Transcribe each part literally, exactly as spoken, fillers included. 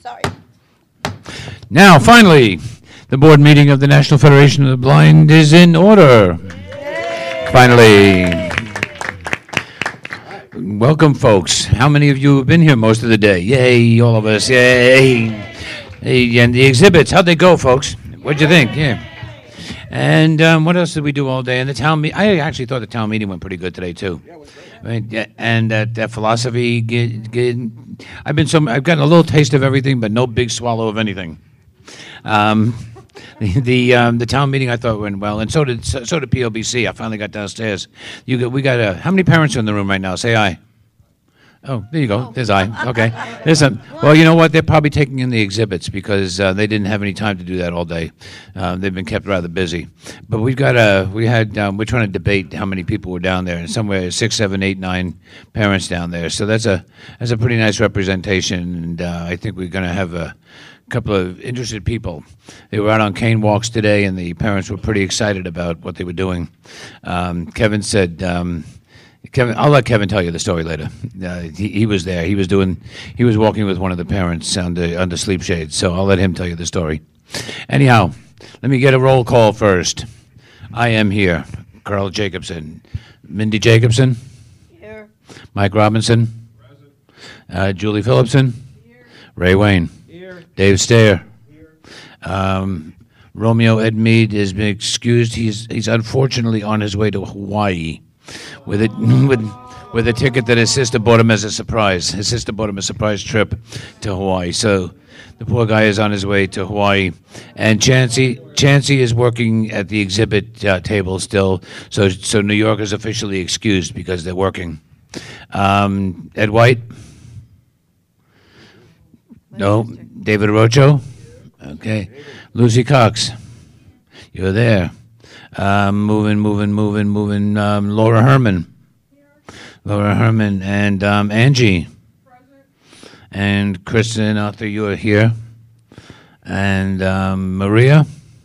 Sorry. Now, finally, the board meeting of the National Federation of the Blind is in order. Yay. Finally. Welcome, folks. How many of you have been here most of the day? Yay, all of us. Yay. Hey, and the exhibits, how'd they go, folks? What'd you think? Yeah. And um, what else did we do all day? And the town meeting, I actually thought the town meeting went pretty good today, too. Yeah, it went great. Right, yeah, and that, that philosophy, get, get, I've been so, I've gotten a little taste of everything, but no big swallow of anything. Um, the the, um, the town meeting I thought went well, and so did so, so did P L B C. I finally got downstairs. You got, we got a, how many parents are in the room right now? Say aye. Oh, there you go. There's I. Okay. There's a, well, you know what? They're probably taking in the exhibits because uh, they didn't have any time to do that all day. Uh, they've been kept rather busy. But we've got a, we had, um, we're trying to debate how many people were down there, and somewhere six, seven, eight, nine parents down there. So that's a that's a pretty nice representation, and uh, I think we're going to have a couple of interested people. They were out on cane walks today, and the parents were pretty excited about what they were doing. Um, Kevin said. Um, Kevin, I'll let Kevin tell you the story later. Uh, he, he was there. He was doing. He was walking with one of the parents under under sleep shades. So I'll let him tell you the story. Anyhow, let me get a roll call first. I am here. Carl Jacobson, Mindy Jacobson, Here. Mike Robinson, Present. Uh, Julie Phillipson, Here. Ray Wayne, Here. Dave Stair. Here. Um, Romeo Edmead has been excused. He's he's unfortunately on his way to Hawaii. With it, with, with a ticket that his sister bought him as a surprise. His sister bought him a surprise trip to Hawaii. So the poor guy is on his way to Hawaii. And Chancey, Chancey is working at the exhibit uh, table still. So so New York is officially excused because they're working. Um, Ed White? No. David Rocho? Okay. Lucy Cox? You're there. Um, moving, moving, moving, moving. Um, Laura Herman. Laura Herman and um, Angie. Present. And Kristen, Arthur, you are here. And um, Maria.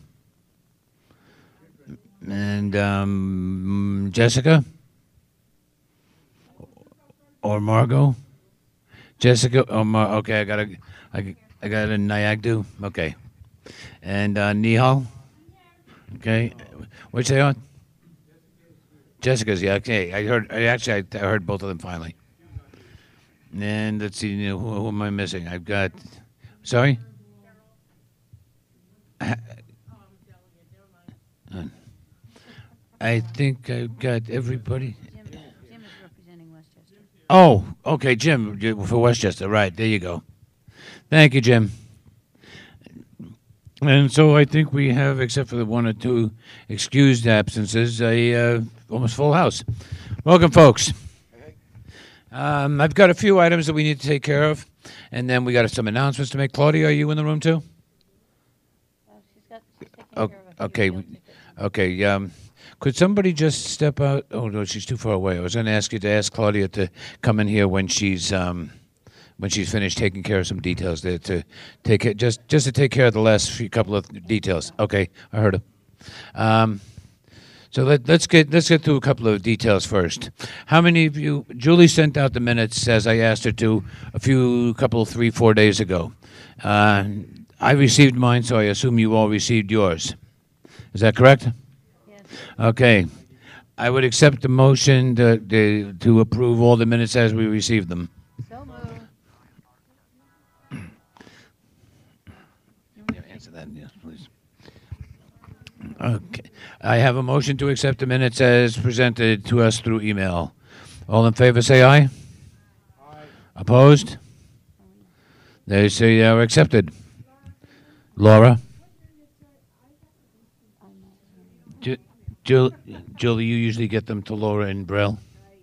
And um, Jessica. Or Margot. Jessica. Or Mar- okay, I got a, I, I got a Nyagdu. Okay. And uh, Nihal. Okay. Which they on? Jessica's, yeah, okay. I heard, I actually, I, I heard both of them finally. And let's see, you know, who, who am I missing? I've got, sorry? I, I think I've got everybody. Jim, Jim is representing Westchester. Oh, okay, Jim, for Westchester, right, there you go. Thank you, Jim. And so I think we have, except for the one or two excused absences, a uh, almost full house. Welcome, folks. Um, I've got a few items that we need to take care of, and then we got some announcements to make. Claudia, are you in the room too? Well, she's got, she's taking Oh, care of a few okay, field tickets. okay. Um, could somebody just step out? Oh no, she's too far away. I was going to ask you to ask Claudia to come in here when she's. Um, when she's finished taking care of some details there to take it, just just to take care of the last few couple of details. Okay, I heard her. Um, so let, let's get let's get through a couple of details first. How many of you? Julie sent out the minutes as I asked her to a few, couple, three, four days ago. Uh, I received mine, so I assume you all received yours. Is that correct? Yes. Okay. I would accept the motion to, to, to approve all the minutes as we received them. So moved. Yeah, answer that, yes, please. Okay. I have a motion to accept the minutes as presented to us through email. All in favor, say aye. Aye. Opposed? They say they are accepted. Laura? Ju- Jul- Julie, you usually get them to Laura in Braille?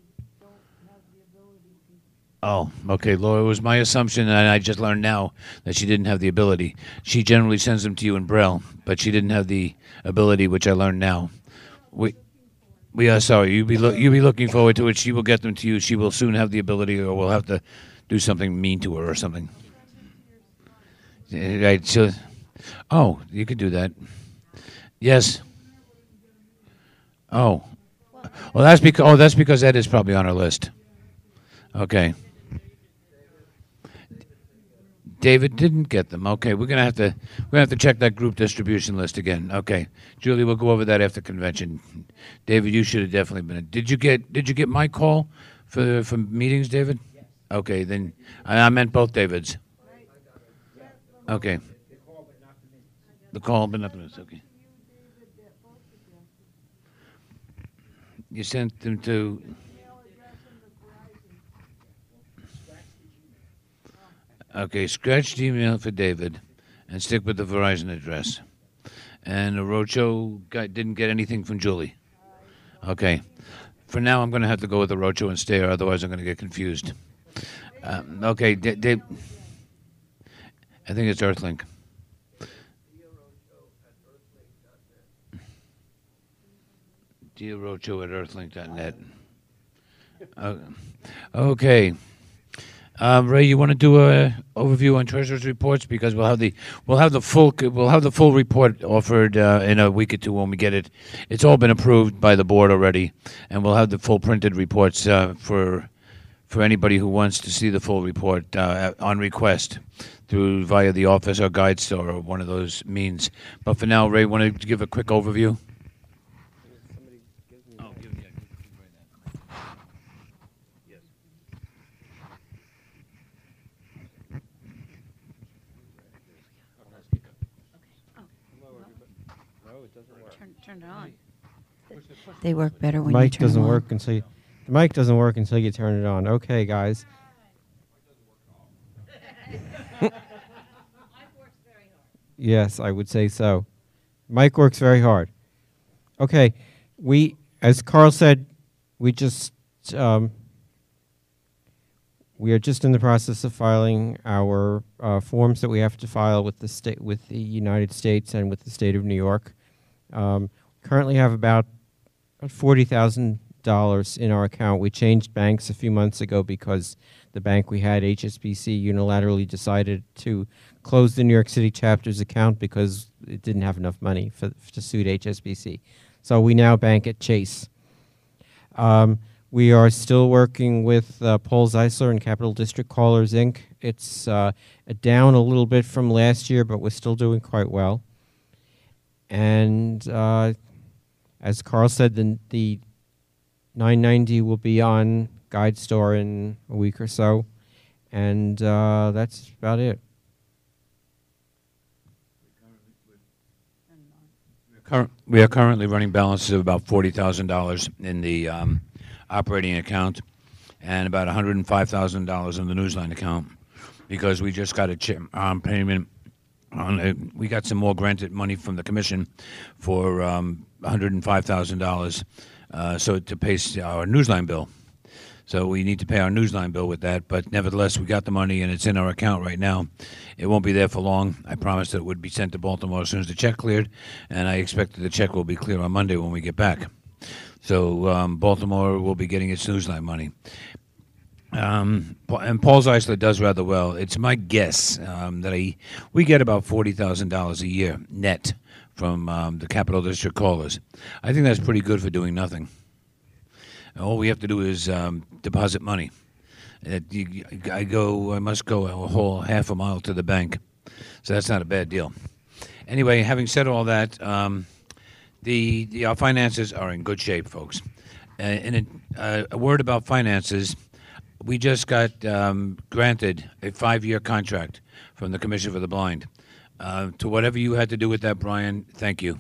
Oh, okay. Laura, it was my assumption, and I just learned now that she didn't have the ability. She generally sends them to you in Braille, but she didn't have the ability, which I learned now. We we are sorry. You be lo- you be looking forward to it. She will get them to you. She will soon have the ability, or we'll have to do something mean to her or something. Right. So, oh, you could do that. Yes. Oh, well, that's because oh, that's because Ed is probably on our list. Okay. David didn't get them. Okay, we're gonna have to we're gonna have to check that group distribution list again. Okay, Julie, we'll go over that after convention. David, you should have definitely been. Did you get Did you get my call for for meetings, David? Yes. Okay, then I, I meant both Davids. Okay. The call, but not the minutes. Okay. You sent them to. Okay, scratch Gmail for David, and stick with the Verizon address. And the Rocho guy didn't get anything from Julie. Okay, for now I'm going to have to go with the Rocho and stay, or otherwise I'm going to get confused. Um, okay, D- D- I think it's Earthlink. Dear Rocho at earthlink dot net. Uh, okay. Um, Ray, you want to do a overview on treasurer's reports, because we'll have the we'll have the full we'll have the full report offered uh, in a week or two when we get it. It's all been approved by the board already, and we'll have the full printed reports uh, for for anybody who wants to see the full report uh, on request through via the office or guide store or one of those means. But for now, Ray, want to give a quick overview? Turn, turn it on. They work better when mic you turn doesn't them on. work until you, the mic doesn't work until you turn it on. Okay, guys. Yes, I would say so. Mike works very hard. Okay, we, as Carl said, we just um, we are just in the process of filing our uh, forms that we have to file with the state, with the United States, and with the state of New York. Um, currently have about forty thousand dollars in our account. We changed banks a few months ago because the bank we had, H S B C, unilaterally decided to close the New York City chapter's account because it didn't have enough money for, to suit H S B C. So we now bank at Chase. Um, we are still working with uh, Paul Zeisler and Capital District Callers, Incorporated. It's uh, down a little bit from last year, but we're still doing quite well. And uh, as Carl said, the, the nine ninety will be on Guide Store in a week or so. And uh, that's about it. Current, we are currently running balances of about forty thousand dollars in the um, operating account and about one hundred five thousand dollars in the Newsline account, because we just got a ch- um, payment. On a, we got some more granted money from the commission for um, one hundred five thousand dollars uh, so to pay our Newsline bill. So we need to pay our Newsline bill with that, but nevertheless, we got the money and it's in our account right now. It won't be there for long. I promised that it would be sent to Baltimore as soon as the check cleared, and I expect that the check will be clear on Monday when we get back. So um, Baltimore will be getting its Newsline money. Um, and Paul Zeisler does rather well. It's my guess um, that I, we get about forty thousand dollars a year net from um, the Capital District Callers. I think that's pretty good for doing nothing. All we have to do is um, deposit money. Uh, you, I go. I must go a whole half a mile to the bank, so that's not a bad deal. Anyway, having said all that, um, the, the our finances are in good shape, folks. Uh, and it, uh, a word about finances: we just got um, granted a five-year contract from the Commission for the Blind. Uh, to whatever you had to do with that, Brian, thank you.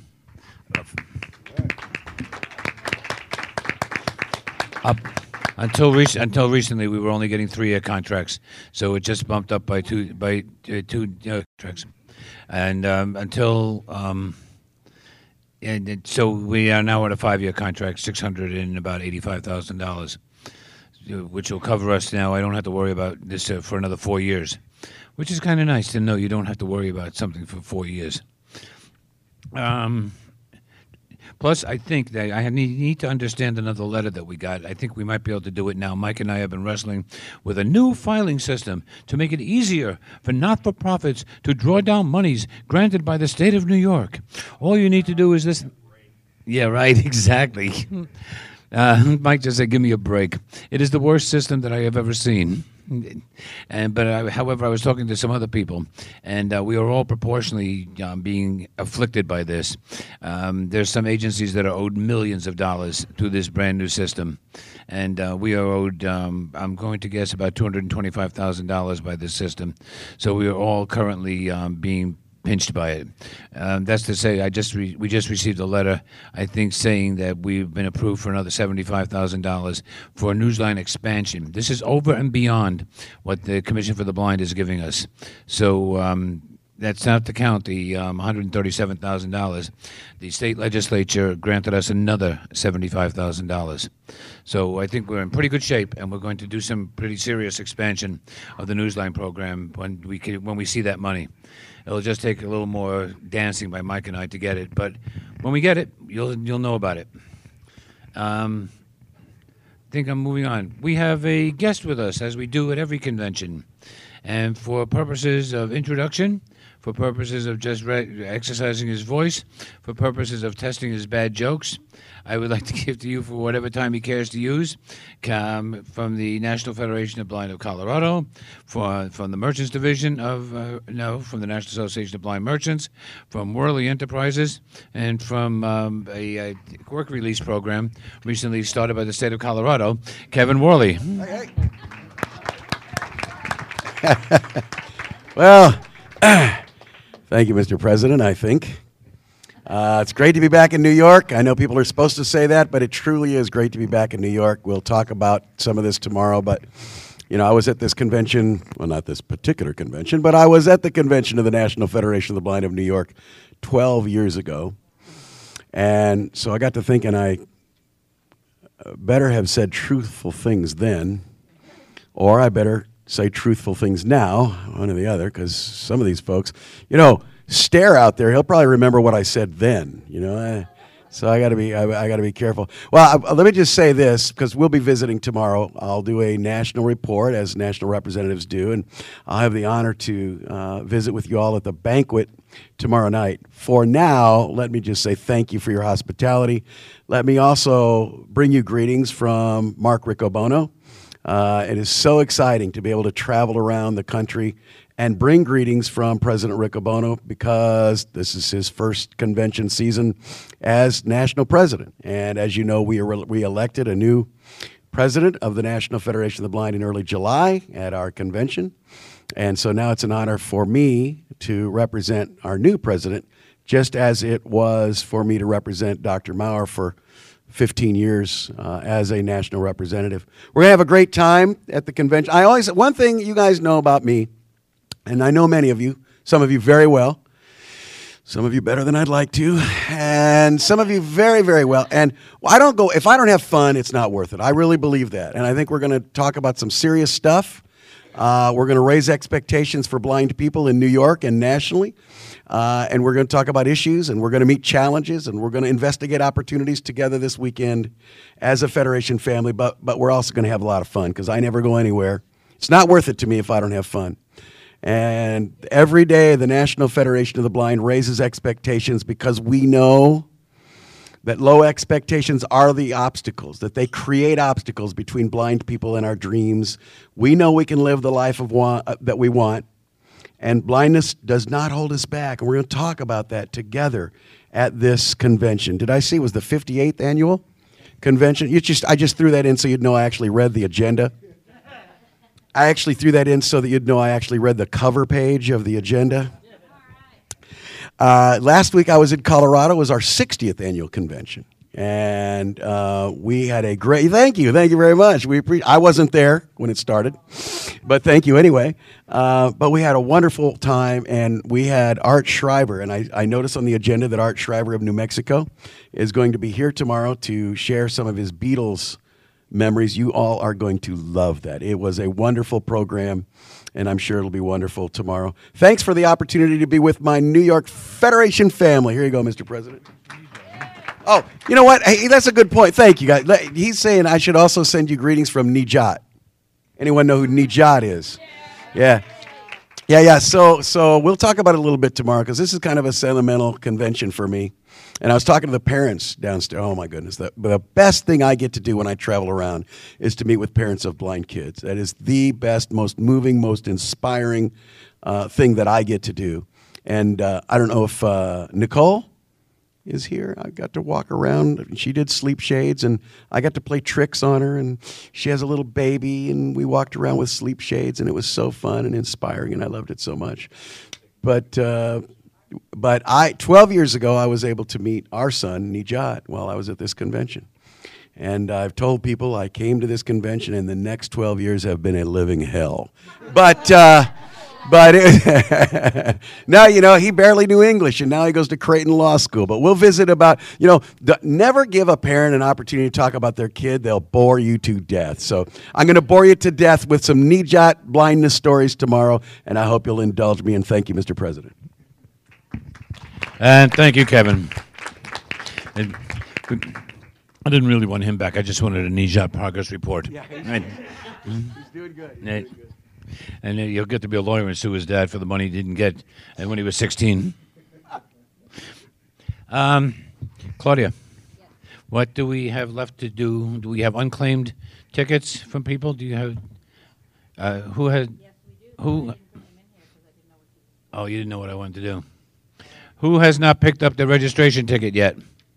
Up until rec- until recently, we were only getting three-year contracts, so it just bumped up by two by uh, two uh, contracts, and um, until um, and it, so we are now at a five-year contract, six hundred and about eighty-five thousand dollars, which will cover us now. I don't have to worry about this uh, for another four years, which is kind of nice to know you don't have to worry about something for four years. Um. Plus, I think that I need, need to understand another letter that we got. I think we might be able to do it now. Mike and I have been wrestling with a new filing system to make it easier for not-for-profits to draw down monies granted by the state of New York. All you need to do is this. Yeah, right, exactly. Uh, Mike just said, give me a break. It is the worst system that I have ever seen. And but I, however, I was talking to some other people, and uh, we are all proportionally um, being afflicted by this. Um, there's some agencies that are owed millions of dollars through this brand new system, and uh, we are owed. Um, I'm going to guess about two hundred twenty-five thousand dollars by this system. So we are all currently um, being pinched by it. Um, that's to say, I just re- we just received a letter, I think, saying that we've been approved for another seventy-five thousand dollars for a Newsline expansion. This is over and beyond what the Commission for the Blind is giving us. So um, that's not to count the um, one hundred thirty-seven thousand dollars. The state legislature granted us another seventy-five thousand dollars. So I think we're in pretty good shape, and we're going to do some pretty serious expansion of the Newsline program when we can, when we see that money. It'll just take a little more dancing by Mike and I to get it, but when we get it, you'll you'll know about it. Um, I think I'm moving on. We have a guest with us, as we do at every convention, and for purposes of introduction, for purposes of just re- exercising his voice, for purposes of testing his bad jokes, I would like to give to you for whatever time he cares to use, um, from the National Federation of Blind of Colorado, for, from the Merchants Division of, uh, no, from the National Association of Blind Merchants, from Worley Enterprises, and from um, a, a work release program recently started by the state of Colorado, Kevin Worley. Hey, hey. Well, thank you, Mister President, I think. Uh, it's great to be back in New York. I know people are supposed to say that, but it truly is great to be back in New York. We'll talk about some of this tomorrow, but, you know, I was at this convention, well, not this particular convention, but I was at the convention of the National Federation of the Blind of New York twelve years ago. And so I got to thinking I better have said truthful things then, or I better say truthful things now, one or the other, because some of these folks, you know, Stare out there, he'll probably remember what I said then, you know. I, so I got to be, I, I got to be careful. Well, I, let me just say this, because we'll be visiting tomorrow. I'll do a national report, as national representatives do, and I'll have the honor to uh, visit with you all at the banquet tomorrow night. For now, let me just say thank you for your hospitality. Let me also bring you greetings from Mark Riccobono. Uh, it is so exciting to be able to travel around the country and bring greetings from President Riccobono, because this is his first convention season as national president. And as you know, we, re- we elected a new president of the National Federation of the Blind in early July at our convention. And so now it's an honor for me to represent our new president, just as it was for me to represent Doctor Maurer for fifteen years uh, as a national representative. We're going to have a great time at the convention. I always, one thing you guys know about me, and I know many of you, some of you very well, some of you better than I'd like to, and some of you very, very well. And I don't go, if I don't have fun, it's not worth it. I really believe that. And I think we're going to talk about some serious stuff. Uh, we're going to raise expectations for blind people in New York and nationally. Uh, and we're going to talk about issues, and we're going to meet challenges, and we're going to investigate opportunities together this weekend as a Federation family. But, but we're also going to have a lot of fun, because I never go anywhere. It's not worth it to me if I don't have fun. And every day, the National Federation of the Blind raises expectations, because we know that low expectations are the obstacles, that they create obstacles between blind people and our dreams. We know we can live the life of want, uh, that we want, and blindness does not hold us back. And we're going to talk about that together at this convention. Did I see it was the fifty-eighth annual convention? You just, I just threw that in so you'd know I actually read the agenda. I actually threw that in so that you'd know I actually read the cover page of the agenda. Uh, last week I was in Colorado. It was our sixtieth annual convention. And uh, we had a great, thank you, thank you very much. We pre- I wasn't there when it started, but thank you anyway. Uh, but we had a wonderful time, and we had Art Schreiber. And I, I noticed on the agenda that Art Schreiber of New Mexico is going to be here tomorrow to share some of his Beatles memories. You all are going to love that. It was a wonderful program, and I'm sure it'll be wonderful tomorrow. Thanks for the opportunity to be with my New York Federation family. Here you go, Mister President. Oh, you know what? Hey, that's a good point. Thank you, guys. He's saying I should also send you greetings from Nijat. Anyone know who Nijat is? Yeah. Yeah, yeah. So, so we'll talk about it a little bit tomorrow because this is kind of a sentimental convention for me. And I was talking to the parents downstairs. Oh my goodness, the, the best thing I get to do when I travel around is to meet with parents of blind kids. That is the best, most moving, most inspiring uh, thing that I get to do. And uh, I don't know if uh, Nicole is here. I got to walk around. She did sleep shades, and I got to play tricks on her. And she has a little baby, and we walked around with sleep shades, and it was so fun and inspiring, and I loved it so much. But uh, but I twelve years ago, I was able to meet our son Nijat while I was at this convention. And I've told people I came to this convention, and the next twelve years have been a living hell. But. Uh, But it, now, you know, he barely knew English, and now he goes to Creighton Law School. But we'll visit about, you know, the, never give a parent an opportunity to talk about their kid. They'll bore you to death. So I'm going to bore you to death with some Nijat blindness stories tomorrow, and I hope you'll indulge me, and thank you, Mister President. And thank you, Kevin. And I didn't really want him back. I just wanted a Nijat progress report. Yeah, he's, And- he's doing good. He's and- doing good. And then you'll get to be a lawyer and sue his dad for the money he didn't get and when he was sixteen. Um, Claudia, what do we have left to do? Do we have unclaimed tickets from people? Do you have, uh, who has, who? Oh, you didn't know what I wanted to do. Who has not picked up their registration ticket yet?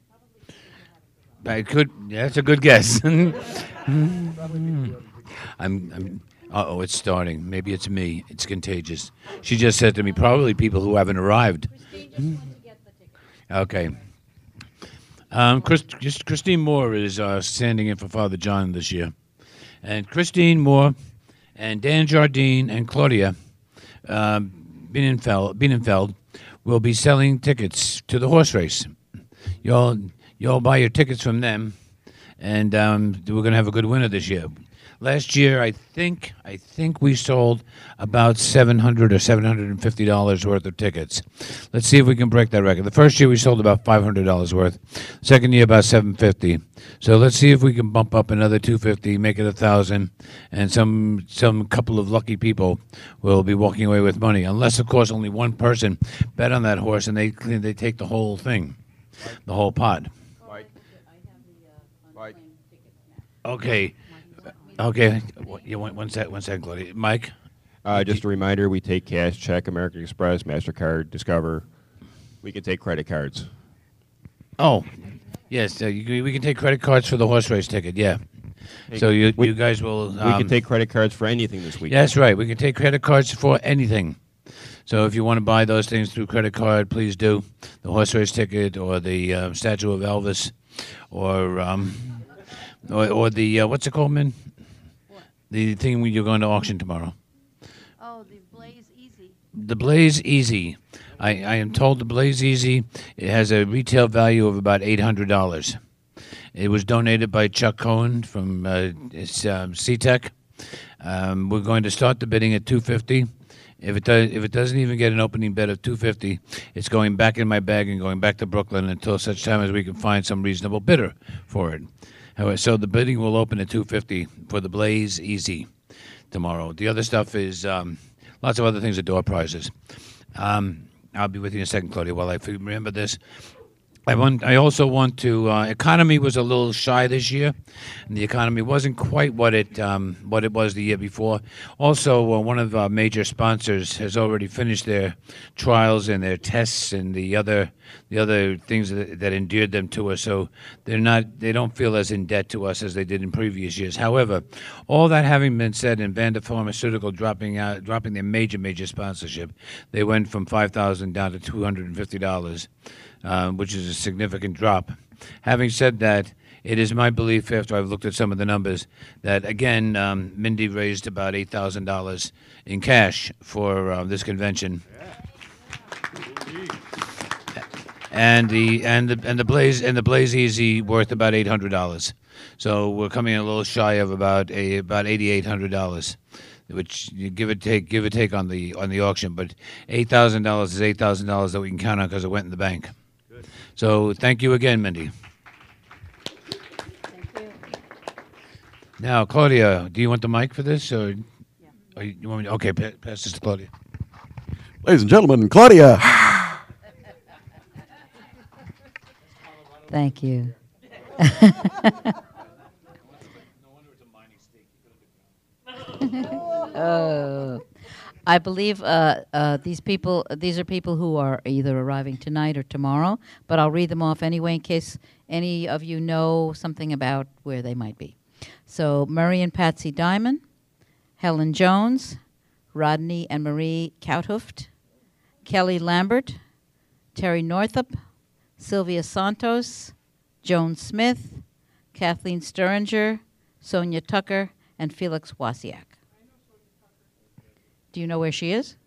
I could, yeah, that's a good guess. I'm, I'm Uh-oh, it's starting. Maybe it's me. It's contagious. She just said to me, probably people who haven't arrived. Okay. Um, Chris, just Christine Moore is uh, standing in for Father John this year. And Christine Moore and Dan Jardine and Claudia um, Bienenfeld, Bienenfeld will be selling tickets to the horse race. You'll, you'll buy your tickets from them, and um, we're going to have a good winner this year. Last year, I think I think we sold about seven hundred or seven hundred and fifty dollars worth of tickets. Let's see if we can break that record. The first year we sold about five hundred dollars worth. Second year about seven fifty. So let's see if we can bump up another two fifty, make it a thousand, and some some couple of lucky people will be walking away with money. Unless, of course, only one person bet on that horse and they they take the whole thing, the whole pot. Okay. Okay, you want one sec, one second, Claudia. Mike? Uh, just a reminder, we take cash, check, American Express, MasterCard, Discover. We can take credit cards. Oh, yes, uh, you, we can take credit cards for the horse race ticket, yeah. Hey, So you we- you guys will... we um, can take credit cards for anything this week. That's right, we can take credit cards for anything. So if you want to buy those things through credit card, please do. The horse race ticket or the uh, statue of Elvis or um, or, or the, uh, what's it called, man? The thing when you're going to auction tomorrow. Oh, the Blaze Easy. The Blaze Easy. I, I am told the Blaze Easy, it has a retail value of about eight hundred dollars. It was donated by Chuck Cohen from uh, it's, um, C-Tech. Um, we're going to start the bidding at two hundred fifty dollars. If it does, if it doesn't even get an opening bid of two hundred fifty dollars, it's going back in my bag and going back to Brooklyn until such time as we can find some reasonable bidder for it. However, so the bidding will open at two hundred fifty dollars for the Blaze Easy tomorrow. The other stuff is um, lots of other things are door prizes. Um, I'll be with you in a second, Claudia, while I remember this. I want. I also want to. Uh, economy was a little shy this year, and the economy wasn't quite what it um, what it was the year before. Also, uh, one of our major sponsors has already finished their trials and their tests and the other the other things that, that endeared them to us. So they're not. They don't feel as in debt to us as they did in previous years. However, all that having been said, and Vanda Pharmaceutical dropping out, dropping their major major sponsorship, they went from five thousand down to two hundred and fifty dollars. Uh, which is a significant drop. Having said that, it is my belief, after I've looked at some of the numbers, that, again, um, Mindy raised about eight thousand dollars in cash for uh, this convention. And the and the and the Blaze and the Blaze Easy worth about eight hundred dollars. So we're coming in a little shy of about a about eighty eight hundred dollars. Which you give it take give or take on the on the auction, but eight thousand dollars is eight thousand dollars that we can count on because it went in the bank. Good. So thank you again, Mindy. Thank you. Now, Claudia, do you want the mic for this, or, yeah. or you want me? To, okay, pa- pass this to Claudia. Ladies and gentlemen, Claudia. Thank you. Oh, I believe uh, uh, these people, these are people who are either arriving tonight or tomorrow, but I'll read them off anyway in case any of you know something about where they might be. So Murray and Patsy Diamond, Helen Jones, Rodney and Marie Kouthoft, Kelly Lambert, Terry Northup, Sylvia Santos, Joan Smith, Kathleen Sturringer, Sonia Tucker, and Felix Wasiak. Do you know where she is?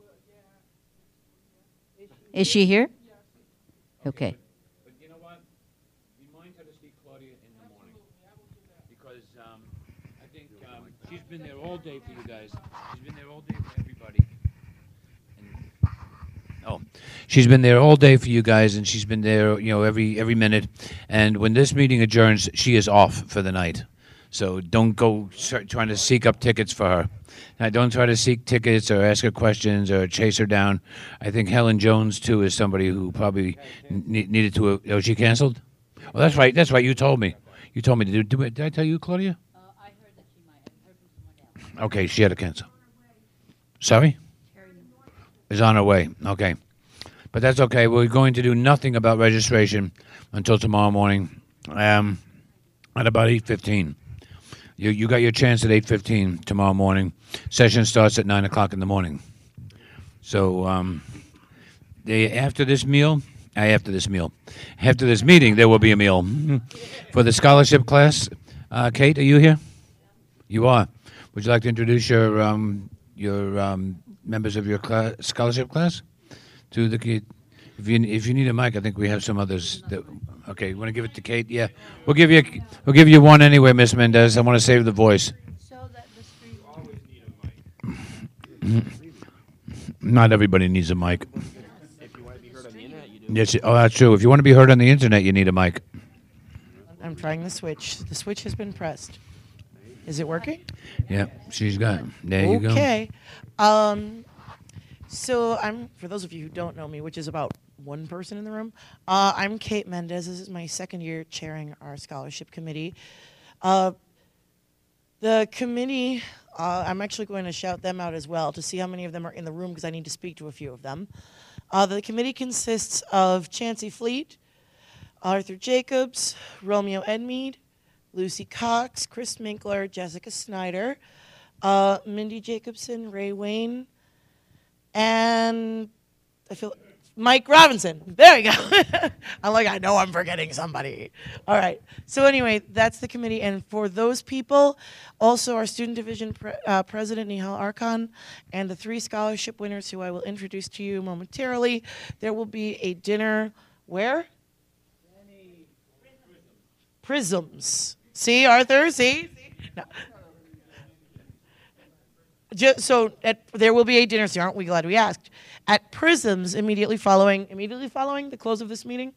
Is she here? Okay. But you know what? Remind her to see Claudia in the morning. Because um, I think um, she's been there all day for you guys. She's been there all day for everybody. And, oh, she's been there all day for you guys, and she's been there, you know, every every minute. And when this meeting adjourns, she is off for the night. So don't go start trying to seek up tickets for her. Now, don't try to seek tickets or ask her questions or chase her down. I think Helen Jones, too, is somebody who probably ne- needed to... Uh, oh, she canceled? Oh, that's right. That's right. You told me. You told me to do, do it. Did I tell you, Claudia? Uh, I heard that she might have heard from someone else. Okay, she had to cancel. Sorry? Is on her way. Okay. But that's okay. We're going to do nothing about registration until tomorrow morning um, at about eight fifteen. You you got your chance at eight fifteen tomorrow morning. Session starts at nine o'clock in the morning. So um, they, after this meal, uh, after this meal, after this meeting, there will be a meal for the scholarship class. Uh, Kate, are you here? You are. Would you like to introduce your um, your um, members of your cla- scholarship class to the kid? If you if you need a mic, I think we have some others. That, okay, you want to give it to Kate? Yeah, we'll give you a, we'll give you one anyway, Miss Mendez. I want to save the voice. So that the street always need a mic. Not everybody needs a mic. If you want to be heard on the internet, you do. Yes, oh, that's true. If you want to be heard on the internet, you need a mic. I'm trying the switch. The switch has been pressed. Is it working? Yeah, she's got it. There you go. Okay. Um, so I'm, for those of you who don't know me, which is about one person in the room, uh, I'm Kate Mendez. This is my second year chairing our scholarship committee. Uh, the committee, uh, I'm actually going to shout them out as well to see how many of them are in the room because I need to speak to a few of them. Uh, the committee consists of Chancey Fleet, Arthur Jacobs, Romeo Edmead, Lucy Cox, Chris Minkler, Jessica Snyder, uh, Mindy Jacobson, Ray Wayne, and I feel Mike Robinson. There we go. I'm like, I know I'm forgetting somebody. All right. So anyway, that's the committee. And for those people, also our student division pre- uh, president, Nihal Arkan, and the three scholarship winners who I will introduce to you momentarily. There will be a dinner where? Prisms. See, Arthur? See? See? No. Just, so at, there will be a dinner. So aren't we glad we asked? At Prisms, immediately following, immediately following the close of this meeting.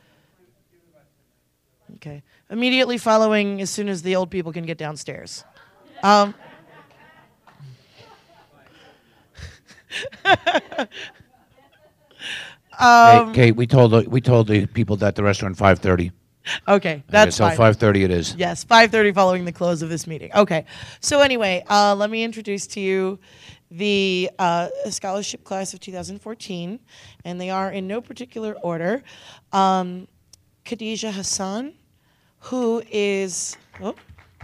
Okay. Immediately following, as soon as the old people can get downstairs. Um, um, hey, Kate, we told the, we told the people that the restaurant five thirty. Okay, that's so fine. five thirty it is. Yes, five thirty following the close of this meeting. Okay, so anyway, uh, let me introduce to you the uh, scholarship class of two thousand fourteen, and they are in no particular order. Um, Khadija Hassan, who is... Oh,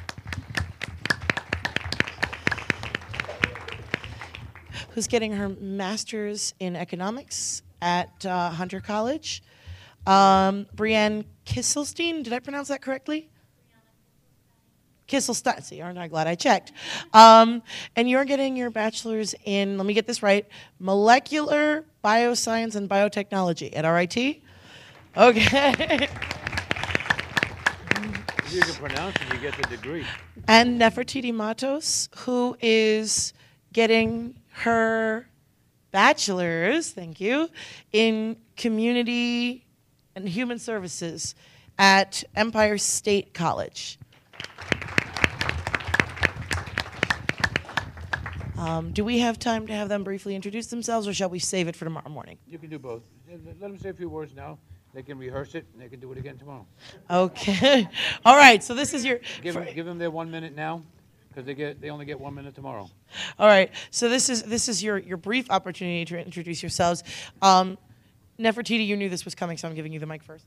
who's getting her master's in economics at uh, Hunter College. Um, Brianne Kisselstein, did I pronounce that correctly? Kisselstein, see, aren't I glad I checked? Um, and you're getting your bachelor's in, let me get this right, molecular bioscience and biotechnology at R I T? Okay. You can pronounce it, you get the degree. And Nefertiti Matos, who is getting her bachelor's, thank you, in community and human services at Empire State College. Um, do we have time to have them briefly introduce themselves, or shall we save it for tomorrow morning? You can do both. Let them say a few words now. They can rehearse it, and they can do it again tomorrow. Okay. All right. So this is your. Give them, give them their one minute now, because they get they only get one minute tomorrow. All right. So this is this is your your brief opportunity to introduce yourselves. Um, Nefertiti, you knew this was coming, so I'm giving you the mic first.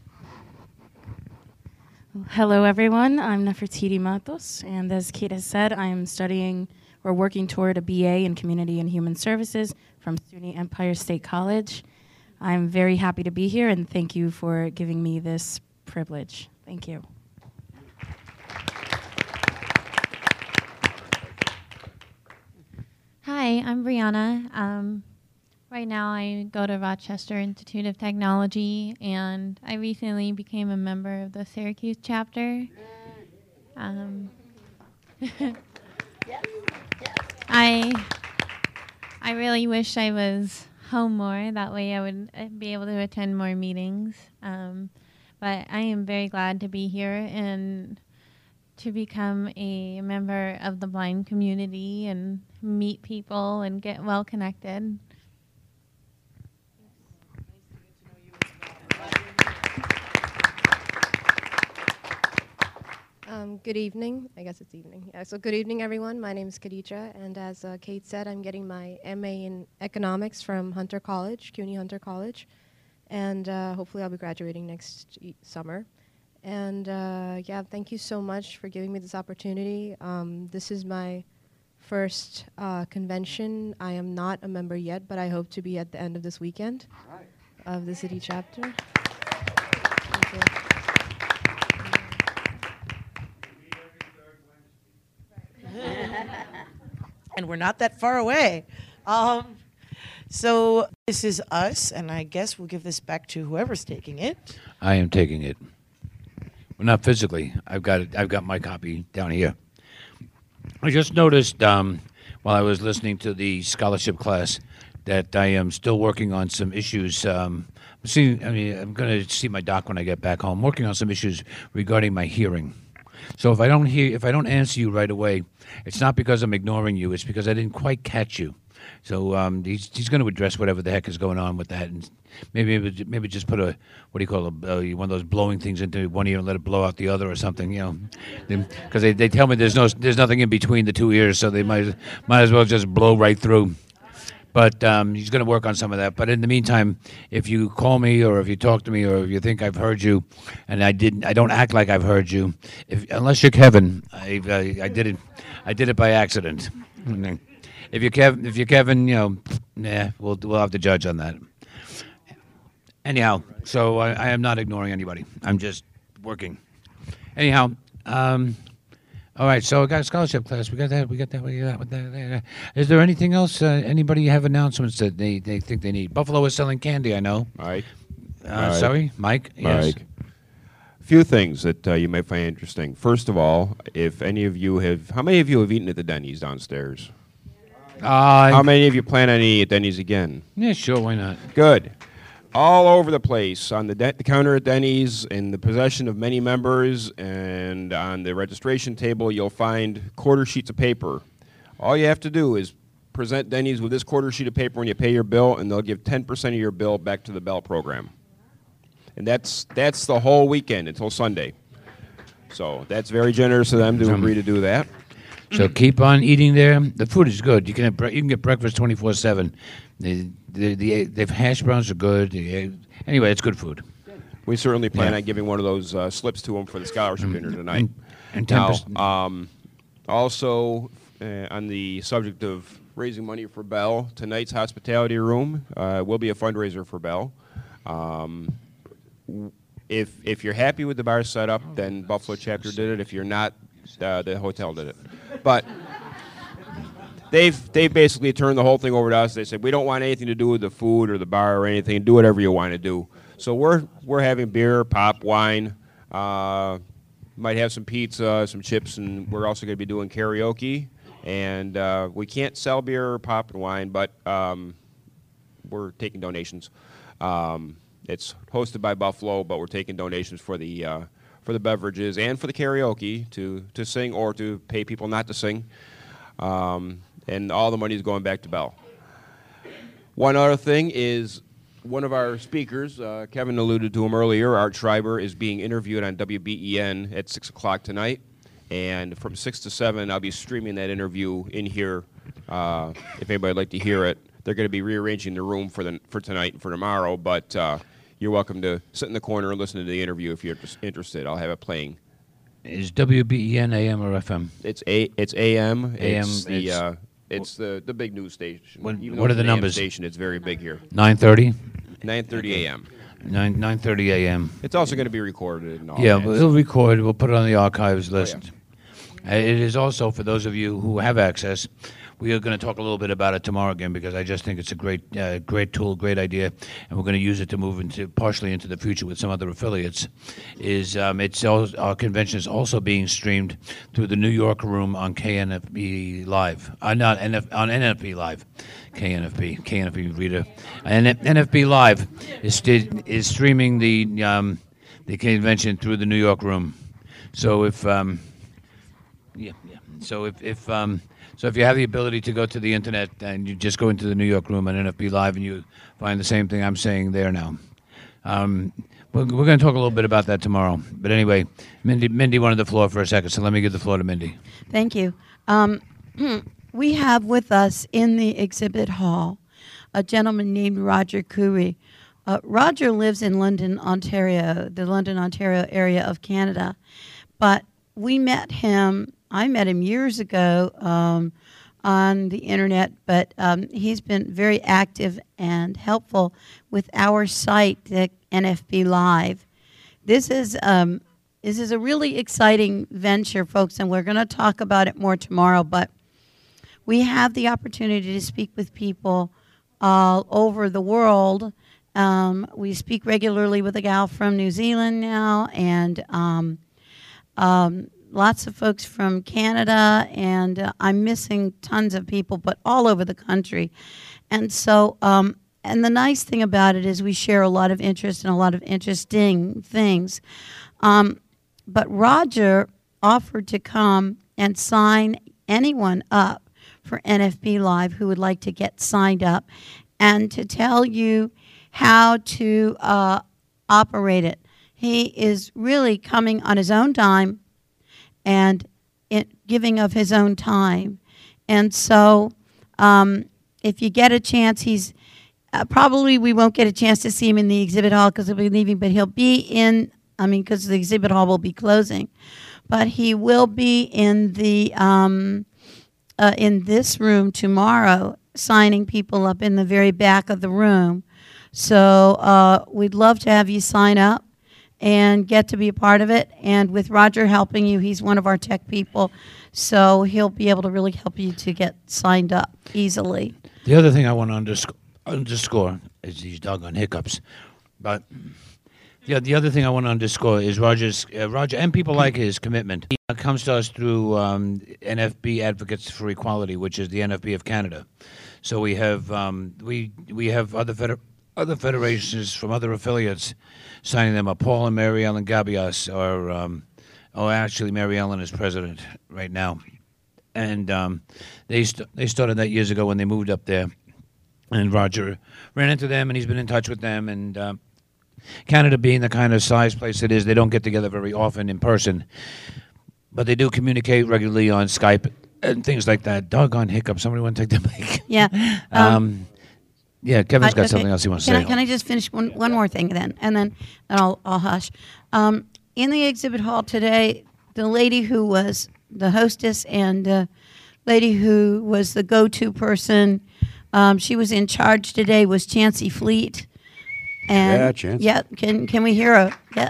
Hello, everyone. I'm Nefertiti Matos, and as Kate has said, I am studying or working toward a B A in Community and Human Services from SUNY Empire State College. I'm very happy to be here, and thank you for giving me this privilege. Thank you. Hi, I'm Brianna. Um, right now I go to Rochester Institute of Technology, and I recently became a member of the Syracuse chapter. Um, I, I really wish I was home more. That way I would uh, be able to attend more meetings. Um, but I am very glad to be here and to become a member of the blind community and meet people and get well connected. Um, good evening. I guess it's evening. Yeah, so good evening, everyone. My name is Khadija, and as uh, Kate said, I'm getting my M A in economics from Hunter College, CUNY Hunter College, and uh, hopefully I'll be graduating next e- summer. And uh, yeah, thank you so much for giving me this opportunity. Um, this is my first uh, convention. I am not a member yet, but I hope to be at the end of this weekend right. of the city chapter. Thank you. And we're not that far away. Um, so this is us, and I guess we'll give this back to whoever's taking it. I am taking it. Well, not physically. I've got it. I've got my copy down here. I just noticed um, while I was listening to the scholarship class that I am still working on some issues. Um, see, I mean, I'm going to see my doc when I get back home. Working on some issues regarding my hearing. So if I don't hear, if I don't answer you right away, it's not because I'm ignoring you. It's because I didn't quite catch you. So um, he's he's going to address whatever the heck is going on with that, and maybe maybe just put a what do you call a uh, one of those blowing things into one ear and let it blow out the other or something, you know, because they, they tell me there's no there's nothing in between the two ears, so they might might as well just blow right through. But um, he's going to work on some of that. But in the meantime, if you call me or if you talk to me or if you think I've heard you, and I didn't, I don't act like I've heard you. If unless you're Kevin, I I, I did it, I did it by accident. If you're Kevin, if you're Kevin, you know, nah, we'll we'll have to judge on that. Anyhow, so I, I am not ignoring anybody. I'm just working. Anyhow. Um, All right, so we got a scholarship class. We got that. We got that. We got that. Is there anything else? Uh, anybody have announcements that they, they think they need? Buffalo is selling candy, I know. Mike. Uh, Mike. Sorry, Mike. Mike. Yes. A few things that uh, you might find interesting. First of all, if any of you have, how many of you have eaten at the Denny's downstairs? Uh, how many of you plan on eating at Denny's again? Yeah, sure. Why not? Good. All over the place, on the, de- the counter at Denny's, in the possession of many members, and on the registration table, you'll find quarter sheets of paper. All you have to do is present Denny's with this quarter sheet of paper when you pay your bill, and they'll give ten percent of your bill back to the Bell program. And that's that's the whole weekend until Sunday. So that's very generous of them to agree to do that. So keep on eating there. The food is good. You can have bre- you can get breakfast twenty-four seven. The the the the hash browns are good. The, anyway, it's good food. We certainly plan Yeah. on giving one of those uh, slips to them for the scholarship dinner tonight. And, and ten percent. Now, um, also, uh, on the subject of raising money for Bell, tonight's hospitality room uh, will be a fundraiser for Bell. Um, w- if if you're happy with the bar setup, then Buffalo chapter did it. If you're not, uh, the hotel did it. But they've they've basically turned the whole thing over to us. They said we don't want anything to do with the food or the bar or anything. Do whatever you want to do. So we're we're having beer, pop, wine. Uh, might have some pizza, some chips, and we're also going to be doing karaoke. And uh, we can't sell beer, pop, and wine, but um, we're taking donations. Um, it's hosted by Buffalo, but we're taking donations for the uh, for the beverages and for the karaoke to to sing or to pay people not to sing. Um, and all the money is going back to Bell. One other thing is one of our speakers, uh, Kevin alluded to him earlier, Art Schreiber, is being interviewed on W B E N at six o'clock tonight. And from six to seven, I'll be streaming that interview in here uh, if anybody would like to hear it. They're going to be rearranging the room for, the, for tonight and for tomorrow, but uh, you're welcome to sit in the corner and listen to the interview if you're interested. I'll have it playing. Is W B E N A M or F M? It's A. It's A M. A M. It's the. It's, Uh, it's the, the big news station. What, Even what though are the it's an A M numbers? Station. It's very big here. nine thirty? nine thirty A M. nine nine thirty A M. It's also going to be recorded and all Yeah, that. we'll record. We'll put it on the archives list. yeah. Uh, It is also, for those of you who have access, we are going to talk a little bit about it tomorrow again because I just think it's a great, uh, great tool, great idea, and we're going to use it to move into partially into the future with some other affiliates. Is um, it's al- our convention is also being streamed through the New York room on K N F B Live, uh, not N F on N F B Live, K N F B, K N F B reader, and N F B Live is sti- is streaming the um, the convention through the New York room. So if um, Yeah, yeah. So if, if um, so if you have the ability to go to the internet and you just go into the New York room on N F B Live and you find the same thing I'm saying there now. Um, we're we're going to talk a little bit about that tomorrow. But anyway, Mindy, Mindy wanted the floor for a second, so let me give the floor to Mindy. Thank you. Um, we have with us in the exhibit hall a gentleman named Roger Curry. Uh, Roger lives in London, Ontario, the London, Ontario area of Canada. But we met him, I met him years ago um, on the internet, but um, he's been very active and helpful with our site, the N F B Live. This is um, this is a really exciting venture, folks, and we're going to talk about it more tomorrow, but we have the opportunity to speak with people all over the world. Um, we speak regularly with a gal from New Zealand now, and um, um, lots of folks from Canada, and uh, I'm missing tons of people, but all over the country. And so, um, and the nice thing about it is we share a lot of interest and a lot of interesting things. Um, but Roger offered to come and sign anyone up for N F B Live who would like to get signed up and to tell you how to uh, operate it. He is really coming on his own time and it, giving of his own time. And so um, if you get a chance, he's uh, probably we won't get a chance to see him in the exhibit hall because he'll be leaving, but he'll be in, I mean, because the exhibit hall will be closing. But he will be in the um, uh, in this room tomorrow, signing people up in the very back of the room. So uh, we'd love to have you sign up and get to be a part of it. And with Roger helping you, he's one of our tech people, so he'll be able to really help you to get signed up easily. The other thing I want to underscore, underscore is these doggone hiccups. But yeah, the other thing I want to underscore is Roger's uh, Roger and people like his commitment. He uh, comes to us through um, N F B Advocates for Equality, which is the N F B of Canada. So we have um, we we have other feder- other federations from other affiliates signing them up. Paul and Mary Ellen Gabias are, um, oh, actually Mary Ellen is president right now, and um, they st- they started that years ago when they moved up there, and Roger ran into them, and he's been in touch with them, and um, Canada being the kind of size place it is, they don't get together very often in person, but they do communicate regularly on Skype and things like that. Doggone hiccup! Somebody want to take the mic? Yeah. um, Um, Yeah, Kevin's I- got okay. something else he wants to Can say. I, can I just finish one, one more thing then, and then and I'll, I'll hush. Um, in the exhibit hall today, the lady who was the hostess and the lady who was the go-to person, um, she was in charge today, was Chancey Fleet. And Yeah, Chancey. Yeah, can can we hear her? Yeah.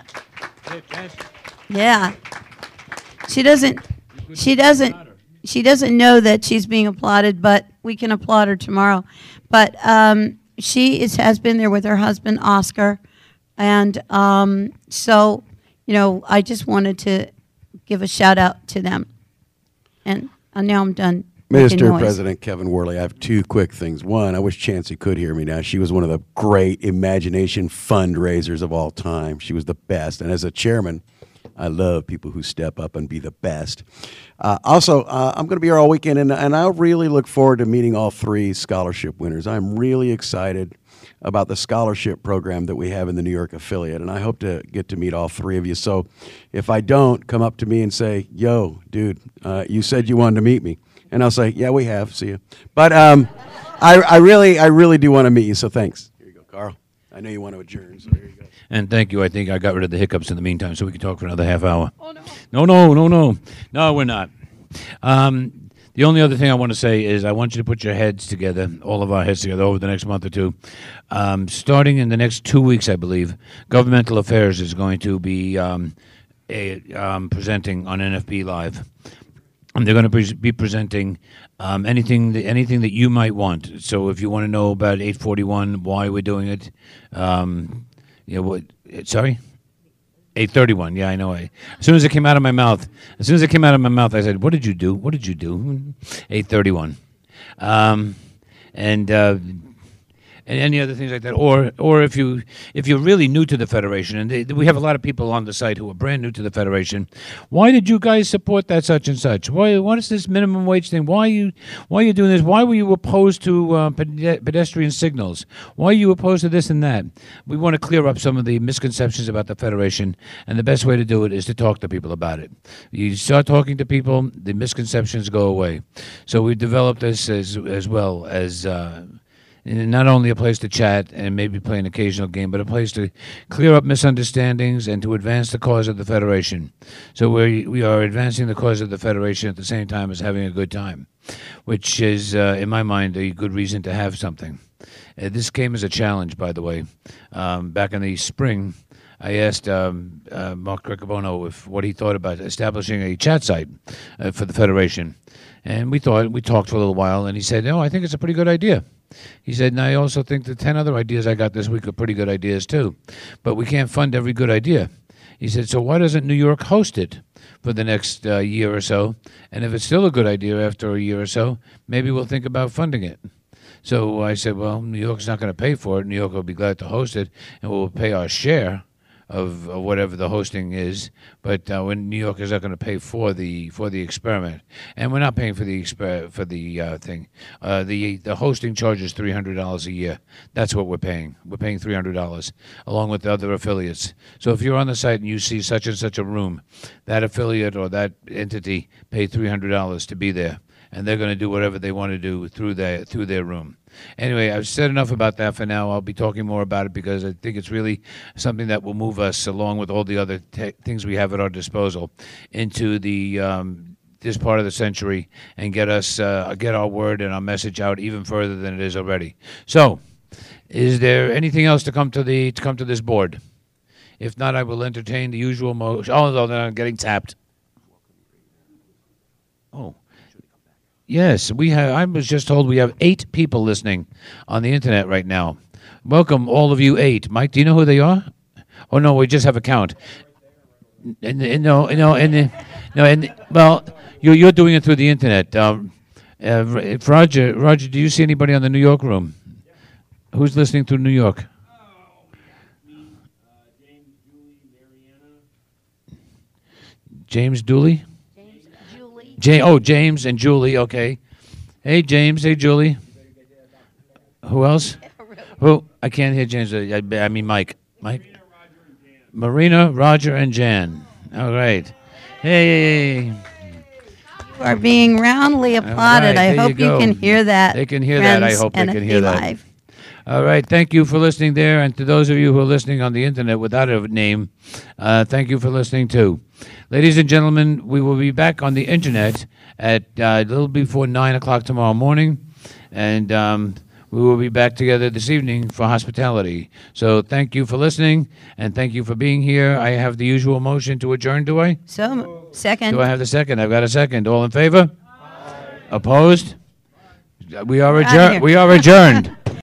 Yeah. She doesn't. She doesn't. She doesn't know that she's being applauded, but we can applaud her tomorrow. But um, she is, has been there with her husband, Oscar. And um, so, you know, I just wanted to give a shout out to them. And uh, now I'm done. making Mister noise. President Kevin Worley, I have two quick things. One, I wish Chancey could hear me now. She was one of the great imagination fundraisers of all time. She was the best. And as a chairman, I love people who step up and be the best. Uh, also, uh, I'm going to be here all weekend, and, and I really look forward to meeting all three scholarship winners. I'm really excited about the scholarship program that we have in the New York affiliate, and I hope to get to meet all three of you. So if I don't, come up to me and say, yo, dude, uh, you said you wanted to meet me. And I'll say, yeah, we have. See you. But um, I, I really I really do want to meet you, so thanks. Here you go, Carl. I know you want to adjourn, so here you go. And thank you. I think I got rid of the hiccups in the meantime, so we can talk for another half hour. Oh, no. No, no, no, no. No, we're not. Um, the only other thing I want to say is I want you to put your heads together, all of our heads together, over the next month or two. Um, starting in the next two weeks, I believe, Governmental Affairs is going to be um, a, um, presenting on N F B Live. And they're going to pre- be presenting um, anything that, anything that you might want. So if you want to know about eight forty-one, why we're doing it, um, you know, what, sorry? eight thirty-one, yeah, I know. I, as soon as it came out of my mouth, as soon as it came out of my mouth, I said, what did you do? What did you do? eight thirty-one. Um, and... Uh, and any other things like that, or or if you if you're really new to the Federation, and they, we have a lot of people on the site who are brand new to the Federation, why did you guys support that such and such? Why what is this minimum wage thing? Why are you why are you doing this? Why were you opposed to uh, pedestrian signals? Why are you opposed to this and that? We want to clear up some of the misconceptions about the Federation, and the best way to do it is to talk to people about it. You start talking to people, the misconceptions go away. So we developed this as as well as. Uh, And not only a place to chat and maybe play an occasional game, but a place to clear up misunderstandings and to advance the cause of the Federation. So we we are advancing the cause of the Federation at the same time as having a good time, which is, uh, in my mind, a good reason to have something. Uh, this came as a challenge, by the way. Um, back in the spring, I asked um, uh, Mark Riccobono if what he thought about establishing a chat site uh, for the Federation. And we thought, we talked for a little while, and he said, no, I think it's a pretty good idea. He said, and I also think the ten other ideas I got this week are pretty good ideas too. But we can't fund every good idea. He said, so why doesn't New York host it for the next uh, year or so? And if it's still a good idea after a year or so, maybe we'll think about funding it. So I said, well, New York's not going to pay for it. New York will be glad to host it, and we'll pay our share of uh, whatever the hosting is, but uh, when New York is not going to pay for the for the experiment, and we're not paying for the exper- for the uh, thing. Uh, the the hosting charges three hundred dollars a year. That's what we're paying. We're paying three hundred dollars along with the other affiliates. So if you're on the site and you see such and such a room, that affiliate or that entity paid three hundred dollars to be there, and they're going to do whatever they want to do through their through their room. Anyway, I've said enough about that for now. I'll be talking more about it because I think it's really something that will move us, along with all the other te- things we have at our disposal, into the um, this part of the century and get us uh, get our word and our message out even further than it is already. So, is there anything else to come to the to come to this board? If not, I will entertain the usual motion. Oh, no, then I'm getting tapped. Oh. Yes, we have. I was just told we have eight people listening on the internet right now. Welcome, all of you eight. Mike, do you know who they are? Oh no, we just have a count. And, and no, no, and no, and well, you're you're doing it through the internet. Um, uh, Roger, Roger, do you see anybody on the New York room? Who's listening through New York? James Dooley. Jay, oh, James and Julie, okay. Hey, James. Hey, Julie. Who else? Who? I can't hear James. I, I mean Mike. Mike? Marina, Roger, and Jan. All right. Hey. You are being roundly applauded. Right, I hope you, you can hear that. They can hear that. I hope they can hear that. Live. All right. Thank you for listening there. And to those of you who are listening on the internet without a name, uh, thank you for listening too. Ladies and gentlemen, we will be back on the internet at uh, a little before nine o'clock tomorrow morning. And um, we will be back together this evening for hospitality. So thank you for listening, and thank you for being here. I have the usual motion to adjourn, do I? So, second. Do I have the second? I've got a second. All in favor? Aye. Opposed? We are adjourned. We are adjourned.